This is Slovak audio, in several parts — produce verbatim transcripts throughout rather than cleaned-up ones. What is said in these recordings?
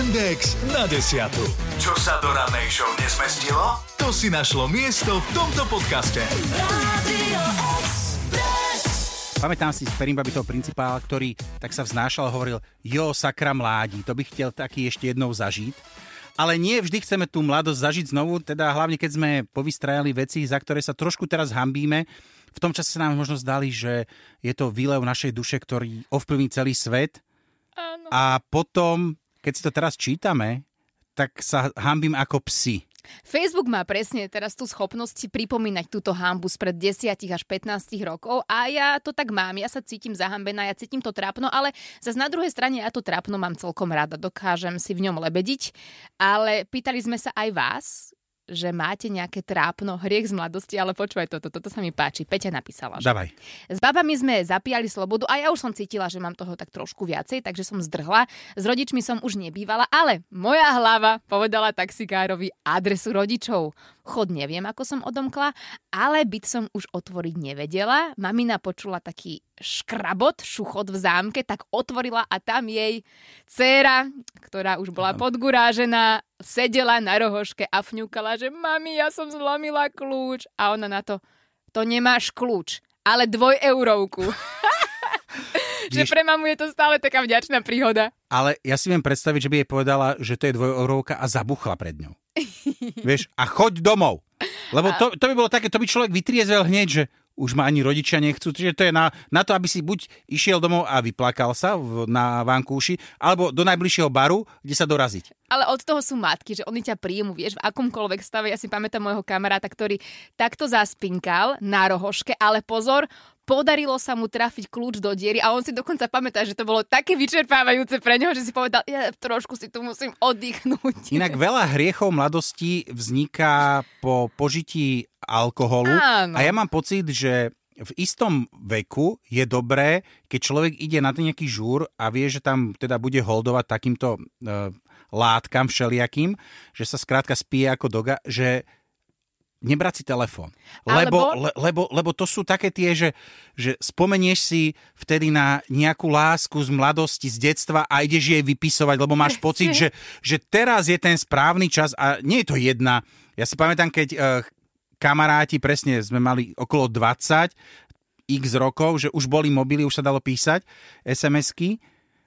Index na desiatu. Čo sa do rannej show nezmestilo? To si našlo miesto v tomto podcaste. Radio Express. Pamätám si z Perimbaby toho principála, ktorý tak sa vznášal a hovoril, jo, sakra mládi, to bych chcel taký ešte jednou zažiť. Ale nie vždy chceme tú mladosť zažiť znovu, teda hlavne keď sme povystrajali veci, za ktoré sa trošku teraz hanbíme. V tom čase sa nám možno zdali, že je to výlev našej duše, ktorý ovplyvní celý svet. Áno. A potom, keď si to teraz čítame, tak sa hanbím ako psi. Facebook má presne teraz tú schopnosť pripomínať túto hanbu spred desať až pätnásť rokov a ja to tak mám, ja sa cítim zahambená, ja cítim to trápno, ale zase na druhej strane ja to trápno mám celkom rada, dokážem si v ňom lebediť, ale pýtali sme sa aj vás, že máte nejaké trápno, hriech z mladosti, ale počúvaj toto, toto sa mi páči. Peťa napísala, že Dávaj. S babami sme zapíjali slobodu a ja už som cítila, že mám toho tak trošku viacej, takže som zdrhla. S rodičmi som už nebývala, ale moja hlava povedala taxikárovi adresu rodičov. Chod neviem, ako som odomkla, ale byt som už otvoriť nevedela. Mamina počula taký škrabot, šuchot v zámke, tak otvorila a tam jej dcéra, ktorá už bola podgurážená, sedela na rohoške a fňukala, že mami, ja som zlomila kľúč. A ona na to, to nemáš kľúč, ale dvojeurovku. Že pre mamu je to stále taká vďačná príhoda. Ale ja si viem predstaviť, že by jej povedala, že to je dvojeurovka a zabuchla pred ňou. Vieš, a choď domov. Lebo to, to by bolo také, to by človek vytriezvel hneď, že už ma ani rodičia nechcú, čiže to je na, na to, aby si buď išiel domov a vyplakal sa v, na vankúši, alebo do najbližšieho baru, kde sa doraziť. Ale od toho sú matky, že oni ťa príjmu, vieš, v akomkoľvek stave. Ja si pamätám môjho kamaráta, ktorý takto zaspinkal na rohoške, ale pozor, podarilo sa mu trafiť kľúč do diery a on si dokonca pamätá, že to bolo také vyčerpávajúce pre neho, že si povedal, ja trošku si tu musím oddychnúť. Inak veľa hriechov mladosti vzniká po požití alkoholu. Áno. A ja mám pocit, že v istom veku je dobré, keď človek ide na ten nejaký žúr a vie, že tam teda bude holdovať takýmto e, látkam všelijakým, že sa skrátka spije ako doga, že nebrať si telefón. Lebo, Alebo... le, lebo, lebo to sú také tie, že, že spomenieš si vtedy na nejakú lásku z mladosti, z detstva a ideš jej vypisovať, lebo máš pocit, že, že teraz je ten správny čas a nie je to jedna. Ja si pamätám, keď uh, kamaráti, presne sme mali okolo dvadsať x rokov, že už boli mobily, už sa dalo písať es em esky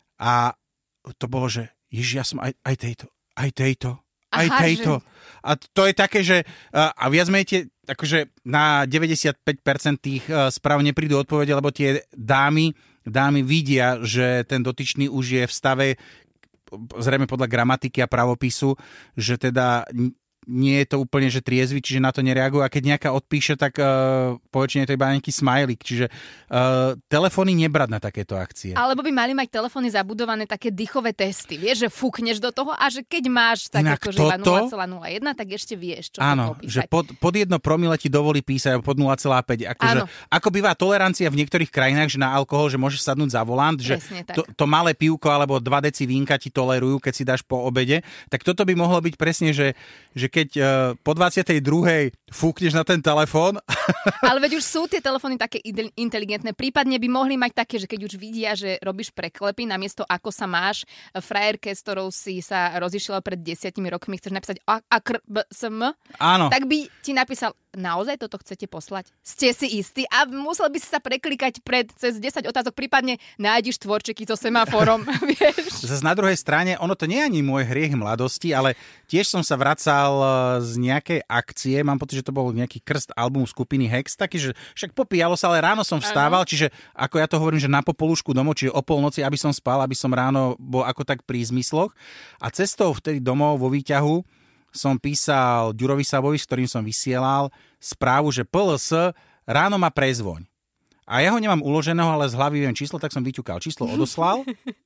a to bolo, že ježiš, ja som aj, aj tejto, aj tejto, aj Aha, tejto. Že... A to je také, že a viac menej akože na deväťdesiatpäť percent tých správ neprídu odpovede, lebo tie dámy, dámy vidia, že ten dotyčný už je v stave, zrejme podľa gramatiky a pravopisu, že teda nie je to úplne, že triezvy, čiže na to nereagujú. A keď nejaká odpíše, tak uh, poväčšine je to iba nejaký smajlik. Čiže uh, telefóny nebrať na takéto akcie. Alebo by mali mať telefóny zabudované také dýchové testy. Vieš, že fúkneš do toho a že keď máš tak Inak akože iba toto... nula celá nula jeden, tak ešte vieš, čo áno, to popísať. že pod, pod jedno promile ti dovolí písať, pod nula celá päť. Akože, ako bývá tolerancia v niektorých krajinách, že na alkohol, že môžeš sadnúť za volant, že to, to malé pivko alebo dva deci vínka ti tolerujú, keď si dáš po obede. Tak toto by mohlo byť presne, že, že keď uh, po dvadsiatej druhej fúkneš na ten telefón. Ale veď už sú tie telefóny také inteligentné. Prípadne by mohli mať také, že keď už vidia, že robíš preklepy namiesto ako sa máš, frajerke, s ktorou si sa rozišiel pred desiatimi rokmi, chceš napísať a, a kr, b, s, m, áno. Tak by ti napísal, naozaj toto chcete poslať? Ste si istí? A musel by si sa preklikať pred cez desať otázok, prípadne nájdiš tvorčeky so semaforom, vieš? Zas na druhej strane, ono to nie je ani môj hriech mladosti, ale tiež som sa vracal z nejakej akcie, mám pocit, že to bol nejaký krst album skupiny Hex, taký, že však popíjalo sa, ale ráno som vstával, ano. Čiže ako ja to hovorím, že na popolušku domov, čiže o polnoci, aby som spal, aby som ráno bol ako tak pri zmysloch. A cestou vtedy domov vo výťahu som písal Ďurovi Sabovi, s ktorým som vysielal správu, že pé el es ráno ma prezvoň. A ja ho nemám uloženého, ale z hlavy viem číslo, tak som vyťukal číslo, odoslal.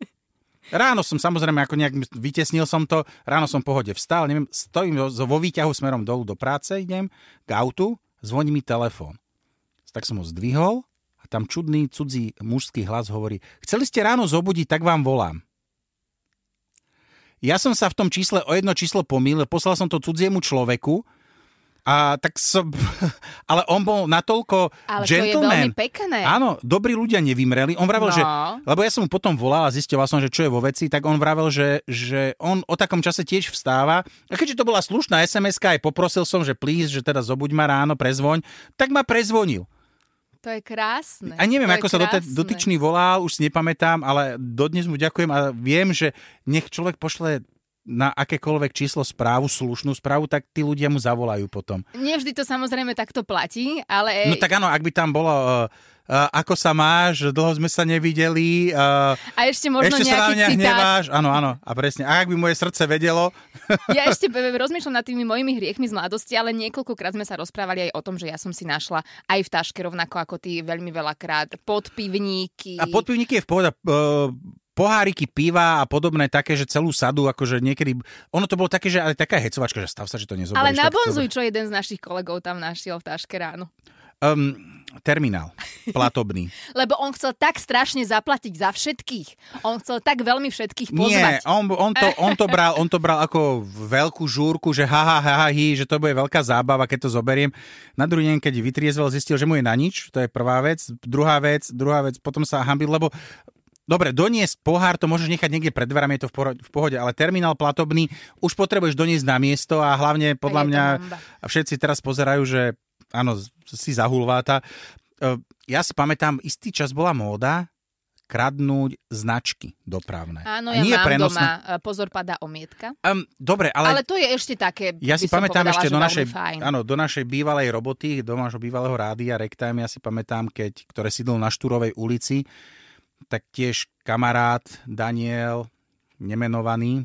Ráno som samozrejme ako nejak vytesnil som to, ráno som v pohode vstal, neviem, stojím vo výťahu smerom dolu do práce, idem k autu, zvoní mi telefón. Tak som ho zdvihol a tam čudný cudzí mužský hlas hovorí, chceli ste ráno zobudiť, tak vám volám. Ja som sa v tom čísle o jedno číslo pomýlil, poslal som to cudziemu človeku A tak som... Ale on bol natoľko ale gentleman. Ale to je veľmi pekné. Áno, dobrí ľudia nevymreli. On vravel, no. že... Lebo ja som mu potom volal a zisťoval som, že čo je vo veci, tak on vravel, že, že on o takom čase tiež vstáva. A keďže to bola slušná es em eska, aj poprosil som, že please, že teda zobuď ma ráno, prezvoň, tak ma prezvonil. To je krásne. A neviem, to ako sa dote, dotyčný volal, už si nepamätám, ale dodnes mu ďakujem a viem, že nech človek pošle na akékoľvek číslo správu, slušnú správu, tak tí ľudia mu zavolajú potom. Nevždy to samozrejme takto platí, ale... No tak áno, ak by tam bolo... Uh, Uh, ako sa máš, dlho sme sa nevideli. Uh, a ešte možno ešte nejaký sa na mňa citát. hneváš. Áno, áno, a presne. A ak by moje srdce vedelo. Ja ešte rozmýšľam nad tými mojimi hriechmi z mladosti, ale niekoľkokrát sme sa rozprávali aj o tom, že ja som si našla aj v taške rovnako ako ty veľmi veľakrát podpivníky. A podpivníky je v pohode. Uh, poháriky piva a podobné také, že celú sadu, akože niekedy... Ono to bolo také, že ale taká hecovačka, že stav sa, že to nezoberieš. Ale nabonzuj, čo jeden z našich kolegov tam našiel v taške ráno. Um, terminál platobný. Lebo on chcel tak strašne zaplatiť za všetkých. On chcel tak veľmi všetkých pozvať. Nie, on, on, to, on, to bral, on to bral ako veľkú žúrku, že ha, ha, ha, ha, hi, že to bude veľká zábava, keď to zoberiem. Na druhý deň, keď vytriezvel, zistil, že mu je na nič. To je prvá vec. Druhá vec, druhá vec, potom sa hambil, lebo dobre, doniesť pohár, to môžeš nechať niekde pred dverami, je to v pohode, ale terminál platobný už potrebuješ doniesť na miesto a hlavne podľa mňa a všetci teraz pozerajú, že áno, si zahulváta. Ja si pamätám, istý čas bola móda kradnúť značky dopravné. Áno, ja nie mám prenosné. doma Pozor, padá omietka. Um, dobre, ale... Ale to je ešte také, ja si by som pamätám povedala, ešte do našej, fajn. áno, do našej bývalej roboty, do nášho bývalého rádia Rectime, ja si pamätám, keď, ktoré sídlo na Štúrovej ulici, tak tiež kamarát Daniel, nemenovaný,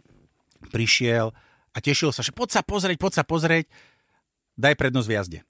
prišiel a tešil sa, že poď sa pozrieť, poď sa pozrieť, daj prednosť v jazde.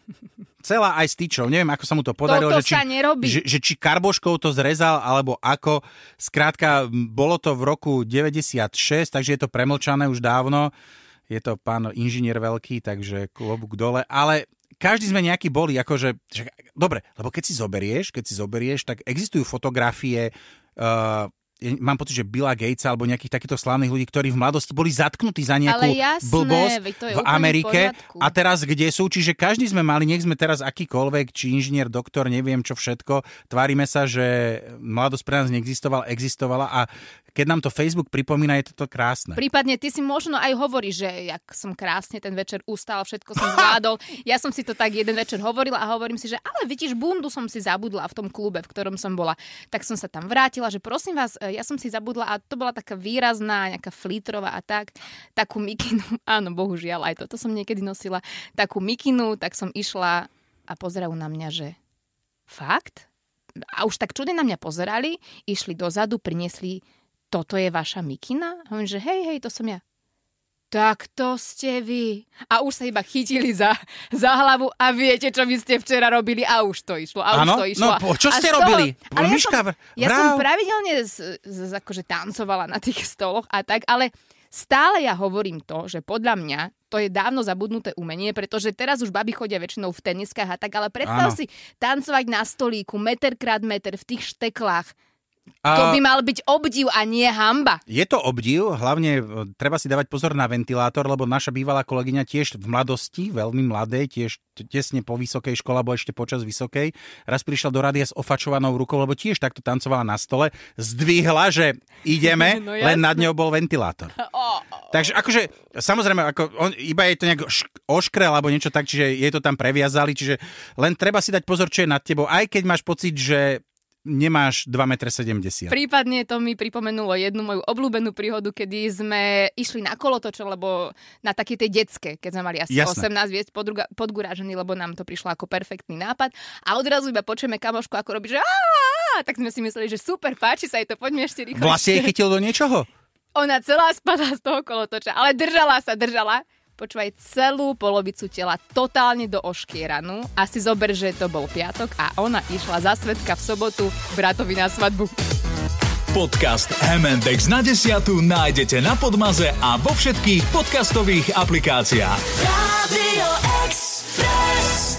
Celá aj s tyčou, neviem, ako sa mu to podarilo. Toto že či, sa nerobí. Že, že či karboškou to zrezal, alebo ako. Skrátka, bolo to v roku deväťdesiatšesť, takže je to premlčané už dávno. Je to pán inžinier veľký, takže klobúk dole. Ale každý sme nejaký boli, akože... Že, dobre, lebo keď si zoberieš, keď si zoberieš, tak existujú fotografie... Uh, mám pocit, že Billa Gatesa alebo nejakých takýchto slávnych ľudí, ktorí v mladosti boli zatknutí za nejakú jasné, blbosť v Amerike v a teraz kde sú. Čiže každý sme mali, nech sme teraz akýkoľvek, či inžinier, doktor, neviem čo všetko. Tvárime sa, že mladosť pre nás neexistovala, existovala a keď nám to Facebook pripomína, je toto krásne. Prípadne ty si možno aj hovoríš, že jak som krásne ten večer ustal, všetko som zvládol. Ja som si to tak jeden večer hovorila a hovorím si, že ale vidíš, bundu som si zabudla v tom klube, v ktorom som bola. Tak som sa tam vrátila, že prosím vás, ja som si zabudla a to bola taká výrazná, nejaká flítrová a tak, takú mikinu, áno, bohužiaľ, aj toto som niekedy nosila, takú mikinu, tak som išla a pozerajú na mňa, že fakt? A už tak čudne na mňa pozerali, išli dozadu, priniesli toto je vaša mikina? A on že hej, hej, to som ja. Tak to ste vy. A už sa iba chytili za, za hlavu a viete, čo vy ste včera robili a už to išlo. A ano? už to išlo. No, čo a ste toho, robili? Ale Miška, ja som, ja som pravidelne z, z, akože tancovala na tých stoloch a tak, ale stále ja hovorím to, že podľa mňa to je dávno zabudnuté umenie, pretože teraz už baby chodia väčšinou v teniskách a tak, ale predstav ano. si tancovať na stolíku, meter krát meter v tých šteklách. To by mal byť obdiv a nie hanba. Je to obdiv, hlavne treba si dávať pozor na ventilátor, lebo naša bývalá kolegyňa tiež v mladosti, veľmi mladej, tiež tesne po vysokej škole, alebo ešte počas vysokej, raz prišla do rádia s ofačovanou rukou, lebo tiež takto tancovala na stole, zdvihla, že ideme, no len nad ňou bol ventilátor. Oh. Takže akože, samozrejme, ako on, iba je to nejak oškrel alebo niečo tak, čiže je to tam previazali, čiže len treba si dať pozor, čo je nad tebou, aj keď máš pocit, že nemáš dva metre sedemdesiat. Prípadne to mi pripomenulo jednu moju obľúbenú príhodu, kedy sme išli na kolotoče, lebo na takej tej detské, keď sme mali asi Jasné. osemnásť viesť podgurážený, lebo nám to prišlo ako perfektný nápad. A odrazu iba počujeme kamošku, ako robí, že á, tak sme si mysleli, že super, páči sa jej to, poďme ešte rýchlo. Vlastne jej chytil do niečoho? Ona celá spadla z toho kolotoča, ale držala sa, držala. Počúvaj, celú polovicu tela totálne do oškieranu. A si zober, že to bol piatok a ona išla za svedka v sobotu bratovi na svadbu. Podcast em and X na desiatu nájdete na Podmaze a vo všetkých podcastových aplikáciách. Radio Express.